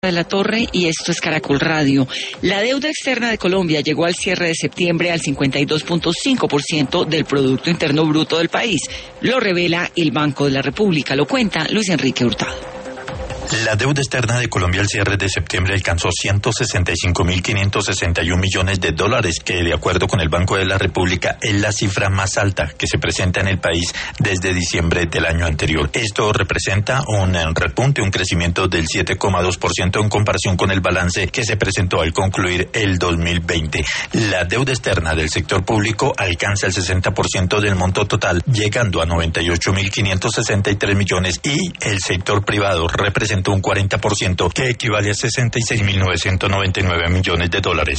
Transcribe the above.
de la Torre y esto es Caracol Radio. La deuda externa de Colombia llegó al cierre de septiembre al 52.5% del Producto Interno Bruto del país. Lo revela el Banco de la República. Lo cuenta Luis Enrique Hurtado. La deuda externa de Colombia al cierre de septiembre alcanzó 165.561 millones de dólares, que de acuerdo con el Banco de la República es la cifra más alta que se presenta en el país desde diciembre del año anterior. Esto representa un repunte, un crecimiento del 7,2% en comparación con el balance que se presentó al concluir el 2020. La deuda externa del sector público alcanza el 60% del monto total, llegando a 98.563 millones, y el sector privado representa un 40%, que equivale a 66.999 millones de dólares.